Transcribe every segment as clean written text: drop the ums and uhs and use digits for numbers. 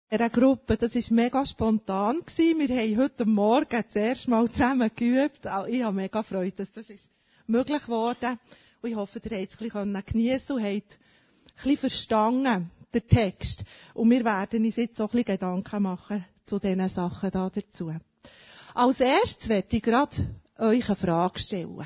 In dieser Gruppe, das war mega spontan. Wir haben heute Morgen das erste Mal zusammen geübt. Auch ich habe mega Freude, dass das ist möglich geworden. Und ich hoffe, ihr habt es ein bisschen geniessen und habt ein bisschen verstanden, den Text. Und wir werden uns jetzt auch ein bisschen Gedanken machen zu diesen Sachen da dazu. Als erstes möchte ich gerade euch eine Frage stellen.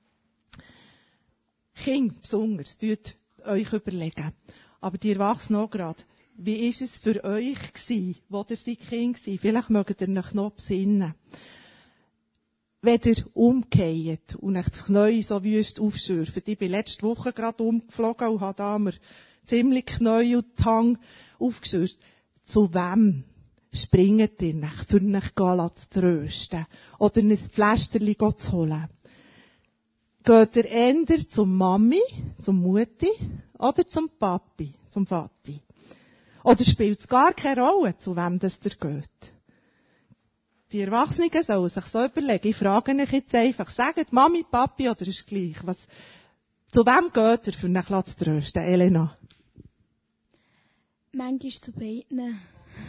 Kinder besonders, tut euch überlegen. Aber die Erwachsenen auch gerade. Wie war es für euch gewesen, wo ihr seid Kind war? Vielleicht mögt ihr euch noch besinnen. Wenn ihr umgekehrt und euch das Knie so wüst aufschürft. Ich bin letzte Woche gerade umgeflogen und habe da mir ziemlich Knie und die Hang aufgeschürft. Zu wem springt ihr euch, für euch zu trösten? Oder ein Pflästerchen zu holen? Geht ihr eher zum Mami, zum Mutti oder zum Papi, zum Vati? Oder spielt es gar keine Rolle, zu wem das ihr geht? Die Erwachsenen sollen sich so überlegen. Ich frage euch jetzt einfach, sagt Mami, Papi oder ist gleich? Zu wem geht ihr, für euch zu trösten, Elena? Manchmal zu beiden.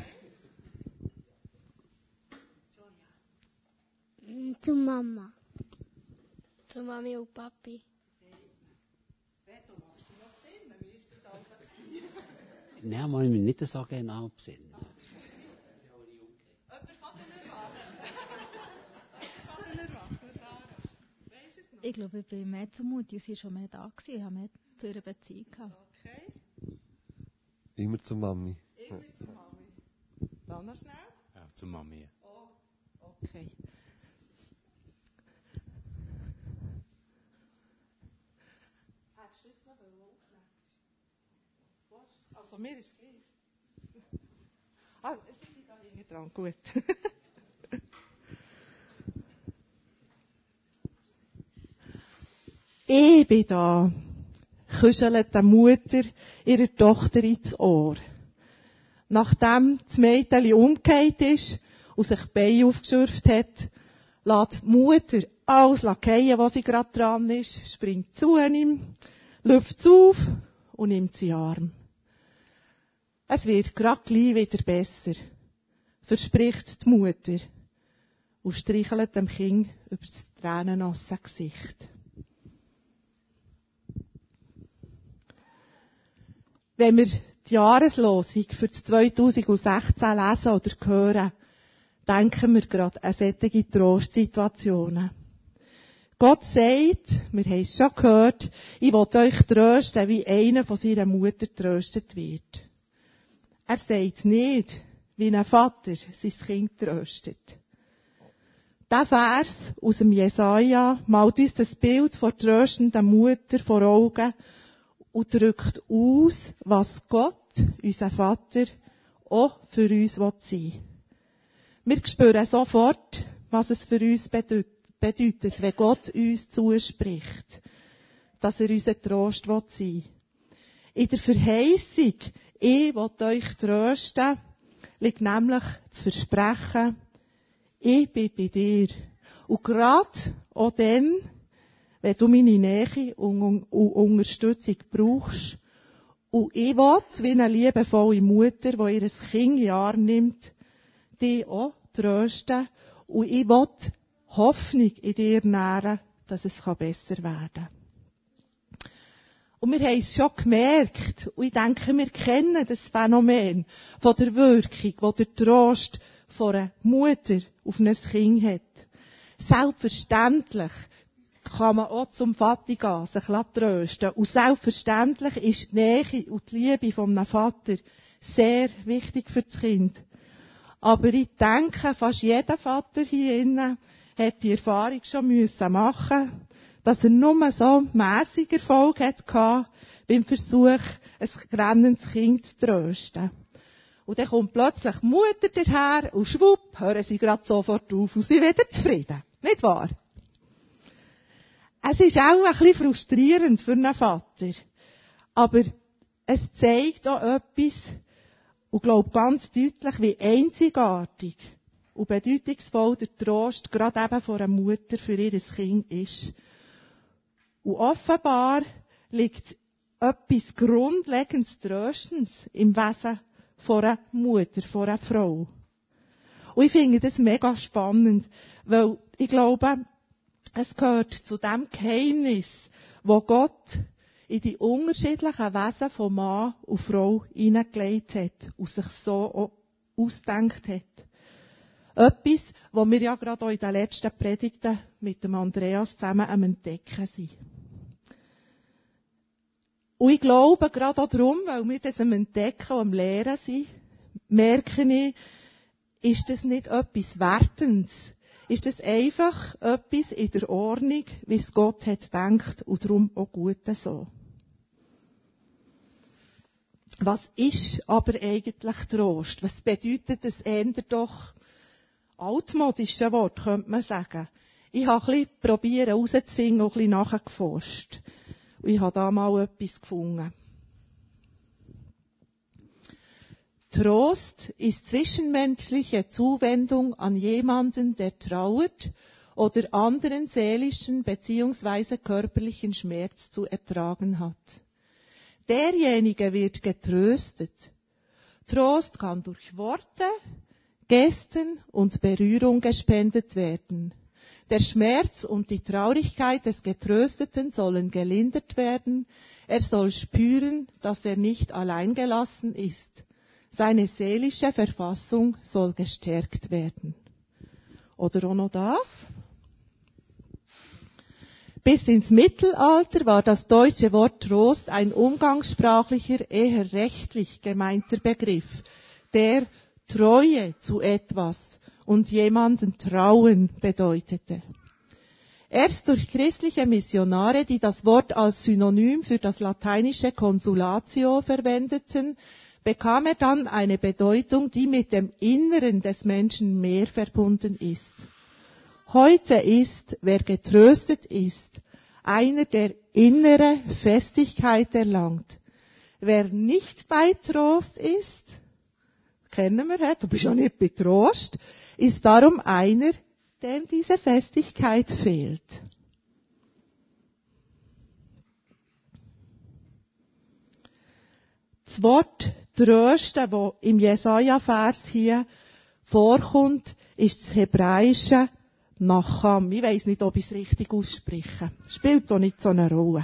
Zu Mama. Zu Mami und Papi. Nein, muss ich mich nicht so genau besinnen. Ich glaube, ich bin mehr zu Mutti. Sie war schon mehr da. Ich habe mehr zu ihrer Beziehung gehabt. Okay. Immer zu Mami. Immer zu Mami. Dann noch schnell. Ja, zu Mami. Oh, okay. Hättest du jetzt noch aufnehmen? Also, mir ist es gleich. Sie sind da hinten dran. Gut. Ich bin da, kuschelt der Mutter ihrer Tochter ins Ohr. Nachdem das Mädchen umgekehrt ist und sich die Beine aufgeschürft hat, lässt die Mutter alles fallen, was sie gerade dran ist, springt zu ihm, lüpft es auf und nimmt sie in den Arm. Es wird gerade gleich wieder besser, verspricht die Mutter und streichelt dem Kind über das tränennasse Gesicht. Wenn wir die Jahreslosung für das 2016 lesen oder hören, denken wir gerade an solche Trostsituationen. Gott sagt, wir haben es schon gehört, ich will euch trösten, wie einer von seiner Mutter tröstet wird. Er sagt nicht, wie ein Vater sein Kind tröstet. Der Vers aus dem Jesaja malt uns das Bild von tröstender Mutter vor Augen und drückt aus, was Gott, unser Vater, auch für uns sein will. Wir spüren sofort, was es für uns bedeutet, wenn Gott uns zuspricht, dass er unser Trost sein will. In der Verheißung, ich will euch trösten, liegt nämlich das Versprechen, ich bin bei dir. Und gerade auch dann, wenn du meine Nähe und Unterstützung brauchst, und ich will, wie eine liebevolle Mutter, die ihr Kind in den Arm nimmt, dich auch trösten, und ich will Hoffnung in dir nähren, dass es besser werden kann. Und wir haben es schon gemerkt, und ich denke, wir kennen das Phänomen von der Wirkung, die der Trost von einer Mutter auf ein Kind hat. Selbstverständlich kann man auch zum Vati gehen, sich trösten. Und selbstverständlich ist die Nähe und die Liebe von einem Vater sehr wichtig für das Kind. Aber ich denke, fast jeder Vater hier innen hat die Erfahrung schon machen, dass er nur so mässig Erfolg hatte beim Versuch, ein grennendes Kind zu trösten. Und dann kommt plötzlich die Mutter daher und schwupp, hören sie gerade sofort auf und sind wieder zufrieden. Nicht wahr? Es ist auch ein bisschen frustrierend für einen Vater. Aber es zeigt auch etwas, und glaube ganz deutlich, wie einzigartig und bedeutungsvoll der Trost gerade eben von einer Mutter für ihr Kind ist. Und offenbar liegt etwas grundlegend Tröstens im Wesen von einer Mutter, von einer Frau. Und ich finde das mega spannend, weil ich glaube, es gehört zu dem Geheimnis, wo Gott in die unterschiedlichen Wesen von Mann und Frau hineingelegt hat und sich so auch ausgedacht hat. Etwas, was wir ja gerade auch in den letzten Predigten mit dem Andreas zusammen am Entdecken sind. Und ich glaube, gerade auch darum, weil wir das am Entdecken und am Lehren sind, merke ich, ist das nicht etwas Wertendes. Ist das einfach etwas in der Ordnung, wie es Gott hat gedacht und darum auch gut so. Was ist aber eigentlich Trost? Was bedeutet das eher doch altmodische Wort, könnte man sagen. Ich habe ein bisschen probiert herauszufinden, auch ein bisschen nachgeforscht. Und ich habe da mal etwas gefunden. Trost ist zwischenmenschliche Zuwendung an jemanden, der trauert oder anderen seelischen bzw. körperlichen Schmerz zu ertragen hat. Derjenige wird getröstet. Trost kann durch Worte, Gesten und Berührung gespendet werden. Der Schmerz und die Traurigkeit des Getrösteten sollen gelindert werden. Er soll spüren, dass er nicht alleingelassen ist. Seine seelische Verfassung soll gestärkt werden. Oder auch noch das. Bis ins Mittelalter war das deutsche Wort Trost ein umgangssprachlicher, eher rechtlich gemeinter Begriff, der Treue zu etwas und jemanden trauen bedeutete. Erst durch christliche Missionare, die das Wort als Synonym für das lateinische Consulatio verwendeten, bekam er dann eine Bedeutung, die mit dem Inneren des Menschen mehr verbunden ist. Heute ist, wer getröstet ist, einer, der innere Festigkeit erlangt. Wer nicht bei Trost ist, kennen wir, du bist ja nicht bei Trost, ist darum einer, dem diese Festigkeit fehlt. Das Wort Trösten, das im Jesaja-Vers hier vorkommt, ist das hebräische Nacham. Ich weiss nicht, ob ich es richtig ausspreche. Spielt doch nicht so eine Rolle.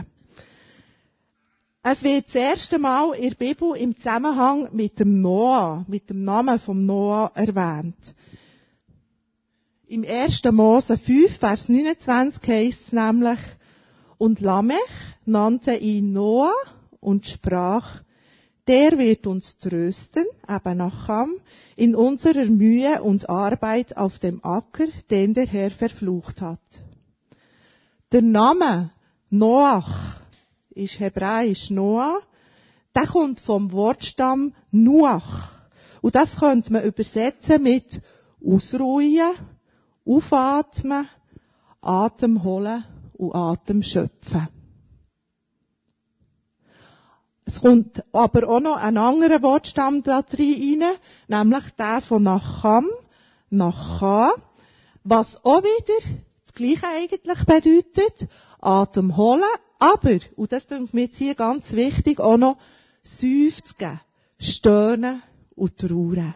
Es wird das erste Mal in der Bibel im Zusammenhang mit dem Noah, mit dem Namen vom Noah erwähnt. Im 1. Mose 5, Vers 29 heisst es nämlich, und Lamech nannte ihn Noah und sprach, der wird uns trösten, eben Nacham, in unserer Mühe und Arbeit auf dem Acker, den der Herr verflucht hat. Der Name Noach ist hebräisch Noah, der kommt vom Wortstamm Nuach. Und das könnte man übersetzen mit ausruhen, aufatmen, Atem holen und Atem schöpfen. Es kommt aber auch noch ein anderer Wortstamm da rein, nämlich der von Nacham, Nacha, was auch wieder das Gleiche eigentlich bedeutet, Atem holen, aber, und das ist mir jetzt hier ganz wichtig, auch noch seufzen, stöhnen und trauern.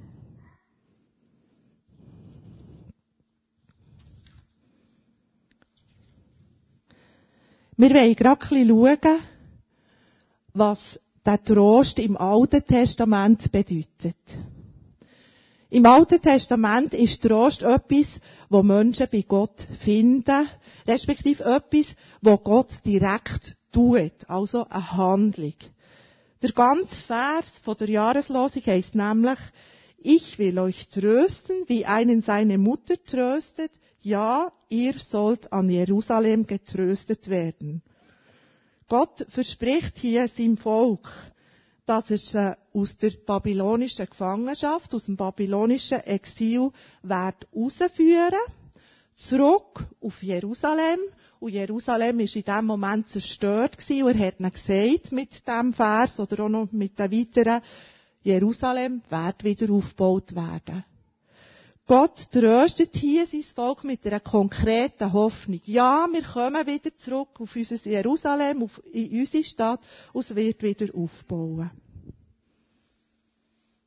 Wir wollen gerade ein bisschen schauen, was der Trost im Alten Testament bedeutet. Im Alten Testament ist Trost etwas, wo Menschen bei Gott finden, respektive etwas, wo Gott direkt tut, also eine Handlung. Der ganze Vers von der Jahreslosung heisst nämlich, ich will euch trösten, wie einen seine Mutter tröstet, ja, ihr sollt an Jerusalem getröstet werden. Gott verspricht hier seinem Volk, dass er sie aus der babylonischen Gefangenschaft, aus dem babylonischen Exil herausführen wird, zurück auf Jerusalem. Und Jerusalem war in diesem Moment zerstört gewesen. Und er hat ihnen gesagt, mit diesem Vers oder auch noch mit den weiteren, Jerusalem wird wieder aufgebaut werden. Gott tröstet hier sein Volk mit einer konkreten Hoffnung. Ja, wir kommen wieder zurück auf unser Jerusalem, in unsere Stadt, und es wird wieder aufbauen.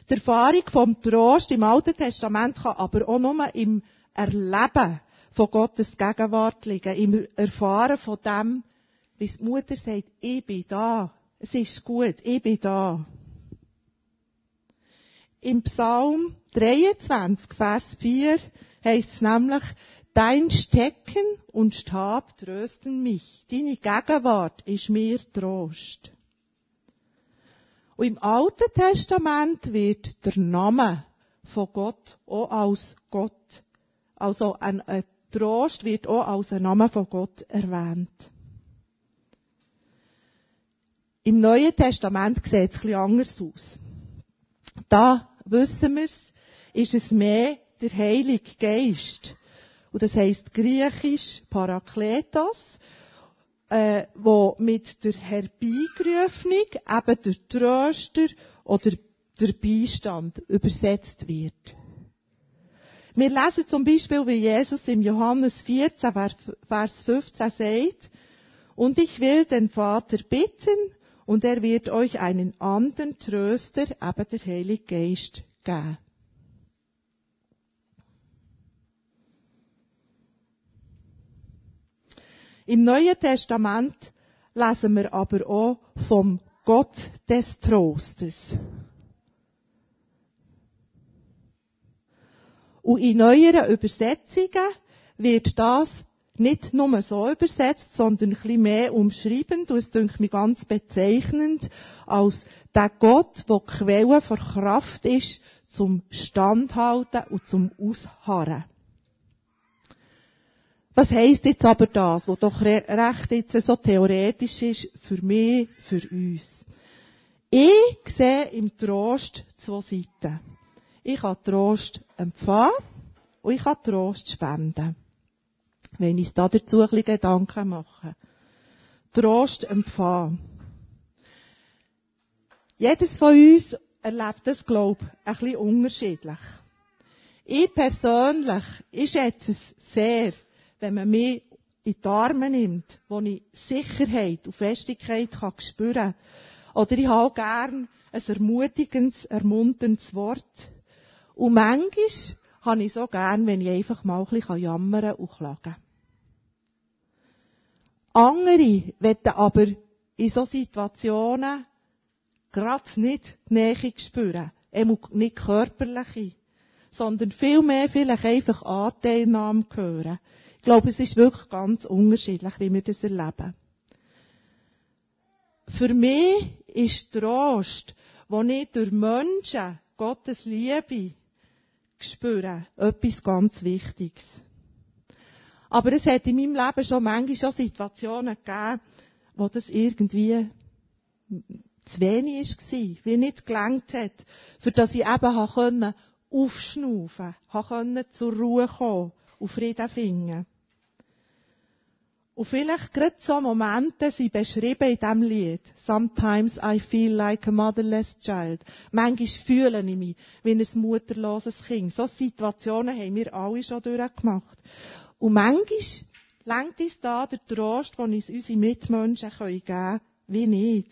Die Erfahrung vom Trost im Alten Testament kann aber auch nur im Erleben von Gottes Gegenwart liegen, im Erfahren von dem, wie die Mutter sagt, ich bin da, es ist gut, ich bin da. Im Psalm 23, Vers 4 heisst es nämlich, dein Stecken und Stab trösten mich, deine Gegenwart ist mir Trost. Und im Alten Testament wird der Name von Gott auch als Gott, also ein Trost wird auch als ein Name von Gott erwähnt. Im Neuen Testament sieht es ein bisschen anders aus. Da wissen wir es, ist es mehr der Heilige Geist. Und das heisst griechisch Parakletos, wo mit der Herbeigerufung eben der Tröster oder der Beistand übersetzt wird. Wir lesen zum Beispiel, wie Jesus im Johannes 14, Vers 15 sagt, und ich will den Vater bitten, und er wird euch einen anderen Tröster, eben der Heilige Geist, geben. Im Neuen Testament lesen wir aber auch vom Gott des Trostes. Und in neueren Übersetzungen wird das nicht nur so übersetzt, sondern ein bisschen mehr umschreibend, und es dünkt mir ganz bezeichnend, als der Gott, der die Quelle der Kraft ist, zum Standhalten und zum Ausharren. Was heisst jetzt aber das, was doch recht jetzt so theoretisch ist, für mich, für uns? Ich sehe im Trost zwei Seiten. Ich kann Trost empfangen und ich kann Trost spenden. Wenn ich dazu ein bisschen Gedanken mache. Trost empfangen. Jedes von uns erlebt das, glaube ich, ein bisschen unterschiedlich. Ich persönlich, ich schätze es sehr, wenn man mich in die Arme nimmt, wo ich Sicherheit und Festigkeit spüren kann. Oder ich habe auch gern ein ermutigendes, ermunterndes Wort. Und manchmal habe ich so gern, wenn ich einfach mal ein bisschen jammern und klagen kann. Andere wollen aber in solchen Situationen gerade nicht die Nähe spüren. Nicht körperliche, sondern vielmehr vielleicht einfach Anteilnahme hören. Ich glaube, es ist wirklich ganz unterschiedlich, wie wir das erleben. Für mich ist Trost, wo ich durch Menschen Gottes Liebe spüre, etwas ganz Wichtiges. Aber es hat in meinem Leben schon manchmal Situationen gegeben, wo das irgendwie zu wenig war, wie nicht gelangt hat, für dass ich eben aufschnaufen konnte, zur Ruhe kommen und Frieden finden. Und vielleicht gerade so Momente sind beschrieben in diesem Lied. Sometimes I feel like a motherless child. Manchmal fühle ich mich wie ein mutterloses Kind. So Situationen haben wir alle schon durchgemacht. Und manchmal lenkt uns da der Trost, den uns unsere Mitmenschen geben können, wie nicht.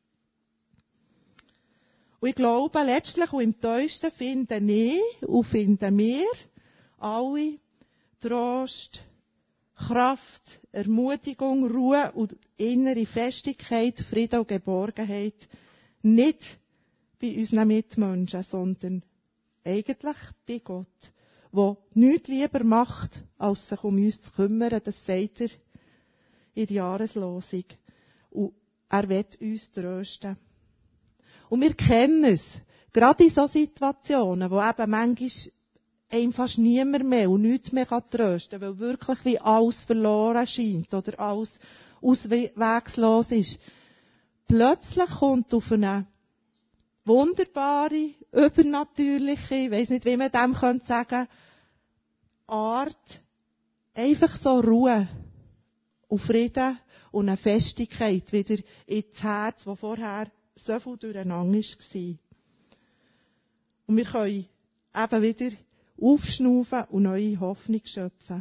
Und ich glaube, letztlich und im Tiefsten finden ich und finden wir alle Trost, Kraft, Ermutigung, Ruhe und innere Festigkeit, Frieden und Geborgenheit nicht bei unseren Mitmenschen, sondern eigentlich bei Gott, der nichts lieber macht, als sich um uns zu kümmern. Das sagt er in der Jahreslosung. Und er will uns trösten. Und wir kennen es, gerade in solchen Situationen, wo eben manchmal einem fast niemand mehr und nichts mehr trösten kann, weil wirklich wie alles verloren scheint oder alles auswegslos ist. Plötzlich kommt auf eine wunderbare, übernatürliche, ich weiss nicht, wie man dem sagen könnte, Art, einfach so Ruhe und Frieden und eine Festigkeit wieder ins Herz, das vorher so viel durcheinander war. Und wir können eben wieder aufschnaufen und neue Hoffnung schöpfen.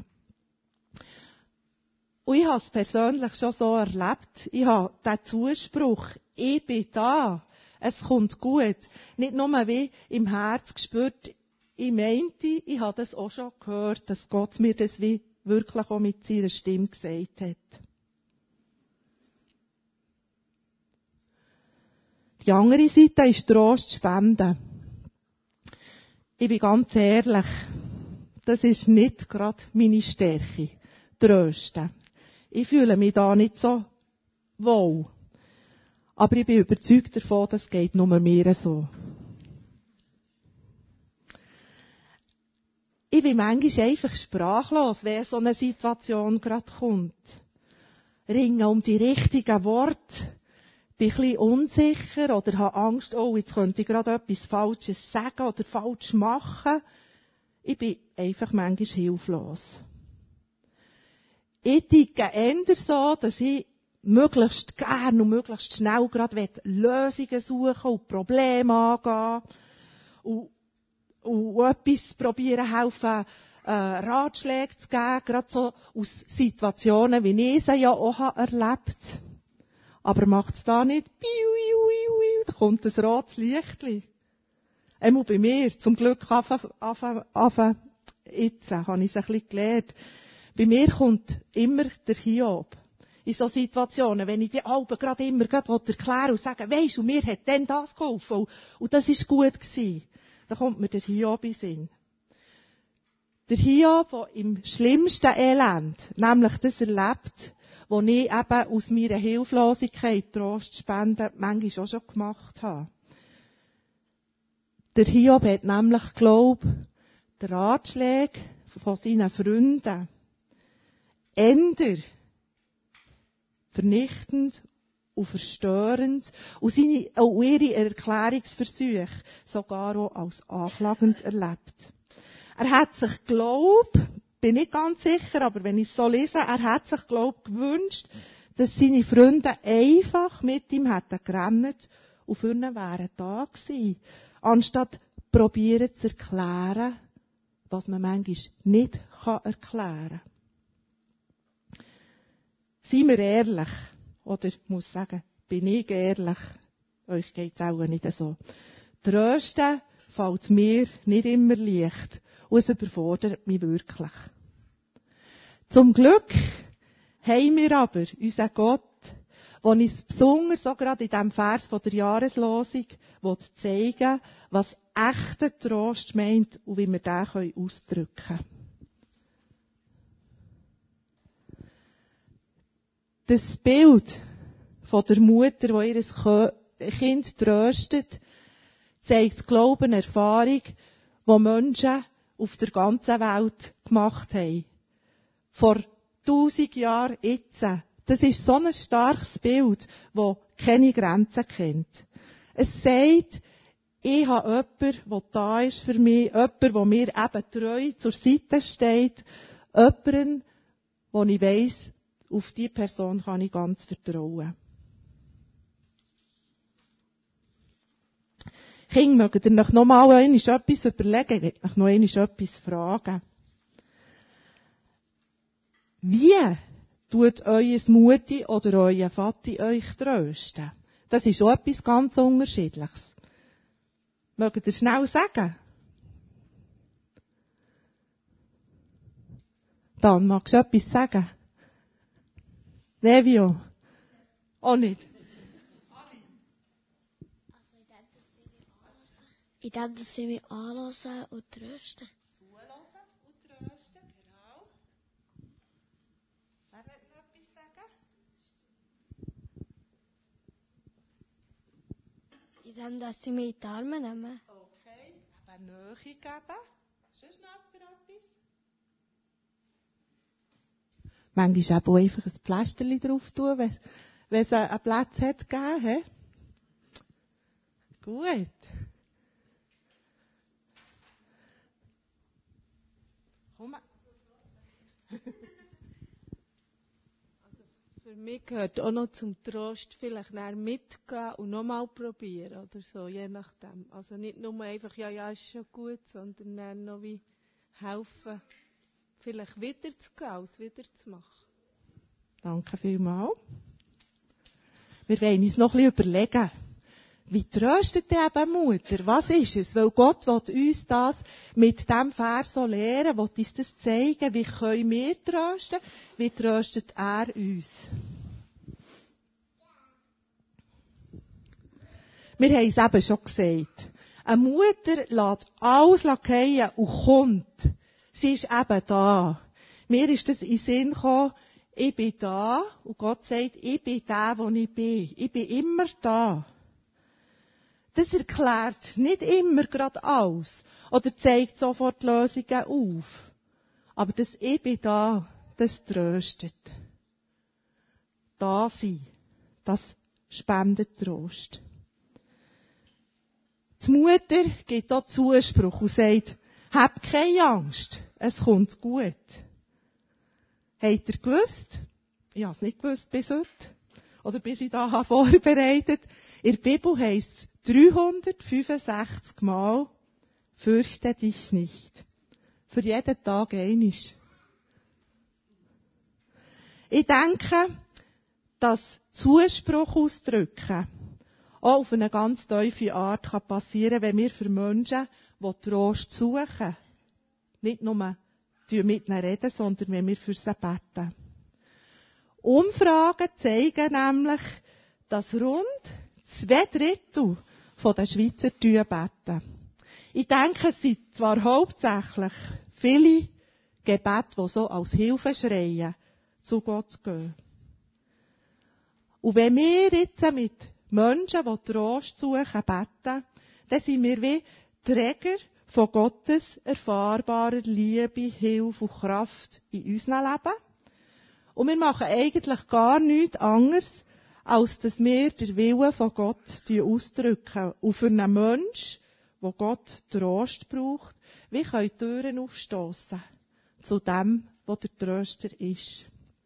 Und ich habe es persönlich schon so erlebt. Ich habe den Zuspruch, ich bin da, Es kommt gut. Nicht nur wie im Herz gespürt, ich meinte, ich habe das auch schon gehört, dass Gott mir das wie wirklich auch mit seiner Stimme gesagt hat. Die andere Seite ist Trost spenden. Ich bin ganz ehrlich, das ist nicht gerade meine Stärke, Trösten. Ich fühle mich da nicht so wohl. Aber ich bin überzeugt davon, das geht nur mir so. Ich bin manchmal einfach sprachlos, wenn so eine Situation gerade kommt. Ringe um die richtigen Worte, bin ein bisschen unsicher oder habe Angst, oh, jetzt könnte ich gerade etwas Falsches sagen oder falsch machen. Ich bin einfach manchmal hilflos. Ich ticke eher so, dass ich möglichst gern und möglichst schnell gerade Lösungen suchen und Probleme angehen und etwas probieren helfen, Ratschläge zu geben, gerade so aus Situationen, wie ich sie ja auch erlebt habe. Aber macht's da nicht, da kommt ein rotes Lichtli. Einmal bei mir, zum Glück jetzt habe ich es ein bisschen gelernt. Bei mir kommt immer der Hiob. In so Situationen, wenn ich die Alben gerade immer erklären und sagen, weisst du, mir hat dann das geholfen und das ist gut gewesen. Dann kommt mir der Hiob in den Sinn. Der Hiob, der im schlimmsten Elend, nämlich das erlebt, wo ich eben aus meiner Hilflosigkeit Trost spenden manchmal auch schon gemacht habe. Der Hiob hat nämlich geglaubt, der Ratschlag von seinen Freunden eher vernichtend und verstörend und ihre Erklärungsversuche sogar auch als anklagend erlebt. Er hat sich geglaubt, bin nicht ganz sicher, aber wenn ich es so lese, er hat sich gewünscht, dass seine Freunde einfach mit ihm hätten gerannt und für ihn wären da gewesen, anstatt probieren zu erklären, was man manchmal nicht erklären kann. Seien wir ehrlich, oder ich muss sagen, bin ich ehrlich, euch geht's auch nicht so. Trösten fällt mir nicht immer leicht und es überfordert mich wirklich. Zum Glück haben wir aber unseren Gott, der uns besonders so gerade in diesem Vers von der Jahreslosung zeigen will, was echter Trost meint und wie wir den ausdrücken können. Das Bild von der Mutter, die ihr Kind tröstet, zeigt Glauben, Erfahrung, die Menschen auf der ganzen Welt gemacht haben. Vor 1000 Jahren jetzt. Das ist so ein starkes Bild, das keine Grenzen kennt. Es sagt, ich habe jemanden, der da ist für mich, jemanden, der mir eben treu zur Seite steht, jemanden, wo ich weiss, auf diese Person kann ich ganz vertrauen. Kinder, mögt ihr euch noch mal etwas überlegen? Ich will euch noch etwas fragen. Wie tut euer Mutti oder euer Vati euch trösten? Das ist auch etwas ganz Unterschiedliches. Mögt ihr schnell sagen? Dan, magst du etwas sagen? Nevio? Auch nicht. Ich denke, dass sie mich anhören und trösten. Zuhören und trösten, genau. Wer will noch etwas sagen? Ich denke, dass sie mich in die Arme nehmen. Okay. Eben Nähe geben. Sonst noch etwas? Manchmal auch einfach ein Pflasterchen drauf tun, wenn es einen Platz hat gegeben. He? Gut. Komm. Für mich gehört auch noch zum Trost vielleicht mitgehen und nochmal probieren oder so, je nachdem. Also nicht nur einfach, ja, ist schon gut, sondern dann noch wie helfen, vielleicht wieder zu gehen, als wieder zu machen. Danke vielmals. Wir wollen uns noch ein bisschen überlegen. Wie tröstet denn eben Mutter? Was ist es? Weil Gott will uns das mit diesem Vers so lehren, will uns das zeigen. Wie können wir trösten? Wie tröstet er uns? Wir haben es eben schon gesagt. Eine Mutter lässt alles fallen und kommt. Sie ist eben da. Mir ist das in den Sinn gekommen, ich bin da und Gott sagt, ich bin der, wo ich bin. Ich bin immer da. Das erklärt nicht immer gerade alles oder zeigt sofort Lösungen auf. Aber das Ich bin da, das tröstet. Da sein, das spendet Trost. Die Mutter gibt auch Zuspruch und sagt, habt keine Angst, es kommt gut. Habt ihr gewusst? Ich habe es nicht gewusst bis heute. Oder bis ich da vorbereitet. In der Bibel heisst es 365 Mal, fürchte dich nicht. Für jeden Tag einisch. Ich denke, dass Zuspruch ausdrücken auch auf eine ganz tiefe Art kann passieren, wenn wir für Menschen, die Trost suchen, nicht nur mit ihnen reden, sondern wenn wir für sie beten. Umfragen zeigen nämlich, dass rund 2/3 der Schweizer beten. Ich denke, es sind zwar hauptsächlich viele Gebete, die so als Hilfe schreien, zu Gott gehen. Und wenn wir jetzt mit Menschen, die Trost suchen, beten, dann sind wir wie Träger von Gottes erfahrbarer Liebe, Hilfe und Kraft in unserem Leben. Und wir machen eigentlich gar nichts anderes, als dass wir den Willen von Gott ausdrücken. Und für einen Menschen, der Gott Trost braucht, wie können Türen aufstossen zu dem, was der Tröster ist.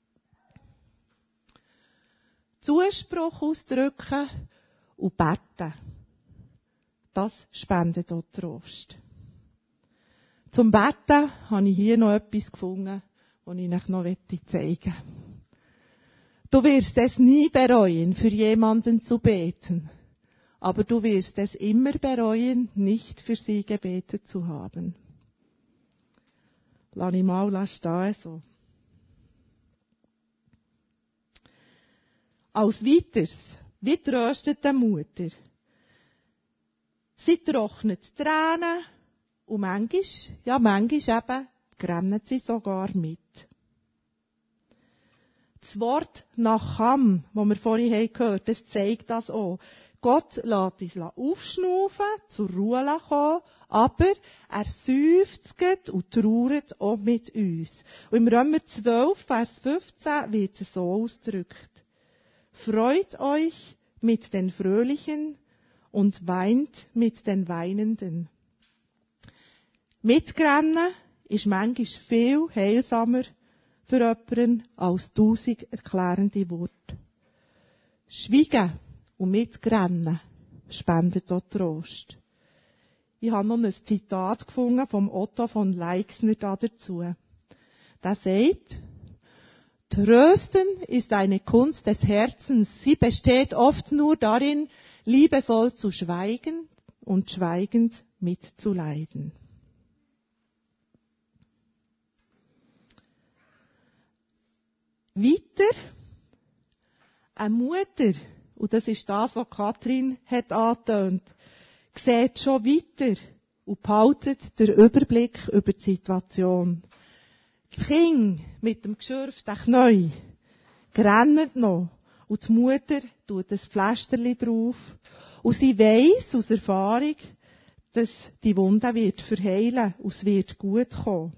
Zuspruch ausdrücken und beten. Das spendet auch Trost. Zum Beten habe ich hier noch etwas gefunden, das ich euch noch zeigen möchte. Du wirst es nie bereuen, für jemanden zu beten. Aber du wirst es immer bereuen, nicht für sie gebetet zu haben. Lass ich mal stehen so. Als weiteres, wie tröstet die Mutter? Sie trocknet die Tränen und manchmal eben grennt sie sogar mit. Das Wort Nacham, das wir vorhin gehört haben, das zeigt das auch. Gott lässt uns aufschnaufen, zur Ruhe kommen, aber er seufzt und trauert auch mit uns. Und im Römer 12, Vers 15 wird es so ausgedrückt. Freut euch mit den Fröhlichen und weint mit den Weinenden. Mitrennen ist manchmal viel heilsamer für jemanden als 1000 erklärende Worte. Schweigen und mitrennen spendet auch Trost. Ich habe noch ein Zitat gefunden vom Otto von Leixner dazu. Der sagt, Trösten ist eine Kunst des Herzens. Sie besteht oft nur darin, liebevoll zu schweigen und schweigend mitzuleiden. Weiter, eine Mutter, und das ist das, was Kathrin hat angetönt, sieht schon weiter und behaltet den Überblick über die Situation. Das Kind mit dem geschürften Knie rennt noch und die Mutter tut ein Pflasterli drauf und sie weiss aus Erfahrung, dass die Wunde wird verheilen und es wird gut kommen.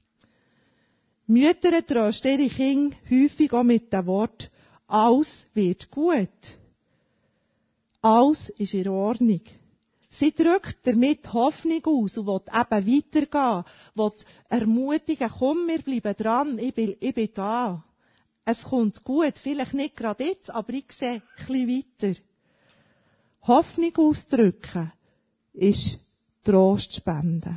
Mütter trösten ihre Kinder häufig auch mit dem Wort, alles wird gut. Alles ist in Ordnung. Sie drückt damit Hoffnung aus und will eben weitergehen, will ermutigen, komm, wir bleiben dran, ich bin da. Es kommt gut, vielleicht nicht gerade jetzt, aber ich sehe ein bisschen weiter. Hoffnung ausdrücken ist Trost spenden.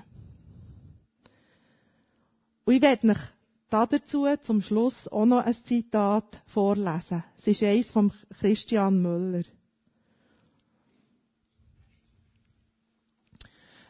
Und ich werde euch dazu zum Schluss auch noch ein Zitat vorlesen. Es ist eins von Christian Müller.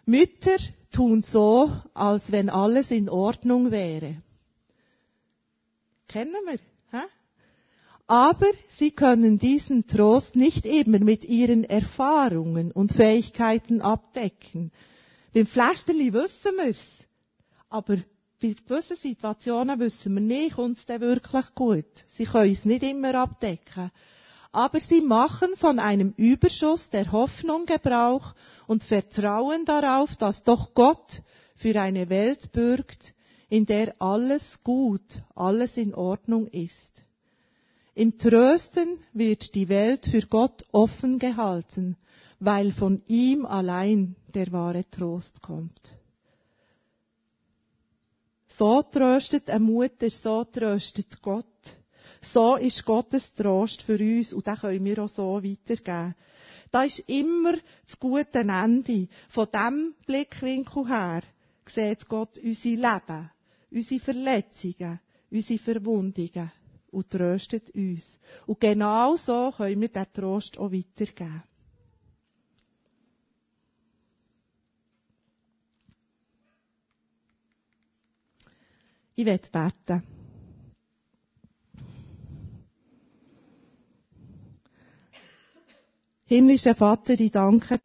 Mütter tun so, als wenn alles in Ordnung wäre. Kennen wir, hä? Aber sie können diesen Trost nicht immer mit ihren Erfahrungen und Fähigkeiten abdecken. Beim Pflästerli wissen wir's. Aber bei gewissen Situationen wissen wir nicht, kommt es denn wirklich gut. Sie können es nicht immer abdecken. Aber sie machen von einem Überschuss der Hoffnung Gebrauch und vertrauen darauf, dass doch Gott für eine Welt bürgt, in der alles gut, alles in Ordnung ist. Im Trösten wird die Welt für Gott offen gehalten, weil von ihm allein der wahre Trost kommt. So tröstet eine Mutter, so tröstet Gott. So ist Gottes Trost für uns und den können wir auch so weitergeben. Da ist immer das gute Ende. Von diesem Blickwinkel her sieht Gott unser Leben, unsere Verletzungen, unsere Verwundungen und tröstet uns. Und genau so können wir diesen Trost auch weitergeben. Ich werde beten. Himmlischer Vater, ich danke